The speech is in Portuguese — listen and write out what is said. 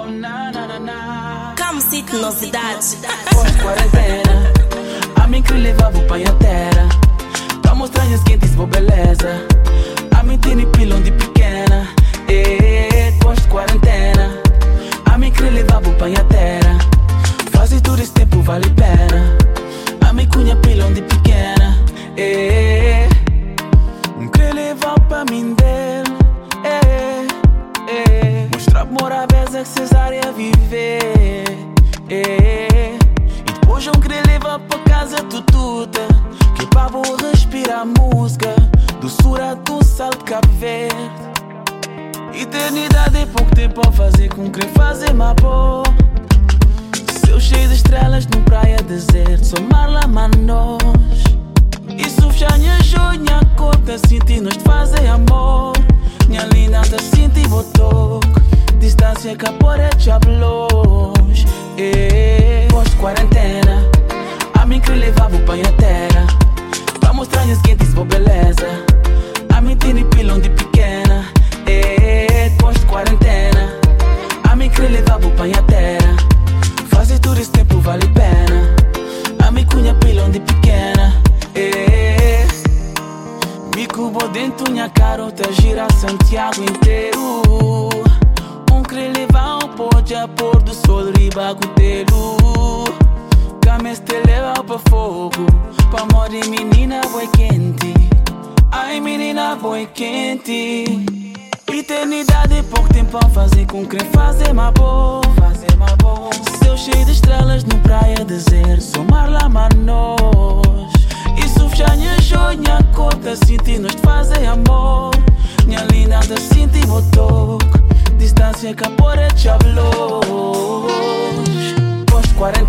Come sit novidades. Pós-quarentena, a mim que levava para a terra. Pra mostrar as quentes boa beleza. A mim tem pilão de pequena. Pós-quarentena, a mim que levava para a terra. Fazer todo esse tempo vale a pena. A mim cunha pilão de pequena. Que levar para mim dele. Mostrar por a vez que cesárea viver. E depois eu queria levar para casa tututa. Que para vou respirar música doçura do sal de Cabo Verde. Eternidade é pouco tempo a fazer com querer fazer uma boa. Céu cheio de estrelas no praia deserto. Somar lá manos. Isso fechanha joia corta. Sinti nós de fazer amor. Minha linda tá sinti botoco. Distância que a porra te longe. Pós-quarentena, a mim que levava para a terra. Pra mostrar as quentes boa beleza. A mim tem pilão de pequena. Pós-quarentena, a mim que levava para a terra. Fazer todo esse tempo vale a pena. A mim cunha pilão de pequena. Me cubo dentro minha carota gira Santiago inteiro. Querer levar um pote a pôr do sol riba com telo. Cames te leva pra fogo. Pra morrer menina boi quente. Ai menina boi quente. Eternidade é pouco tempo a fazer com querer fazer uma boa. Céu cheio de estrelas no praia deserto. Somar lá manos. Isso fechanha joia corta. Sinti nós de fazer amor. Minha linda da sinti botoco. Distância que a porra te longe. Pós-quarentena,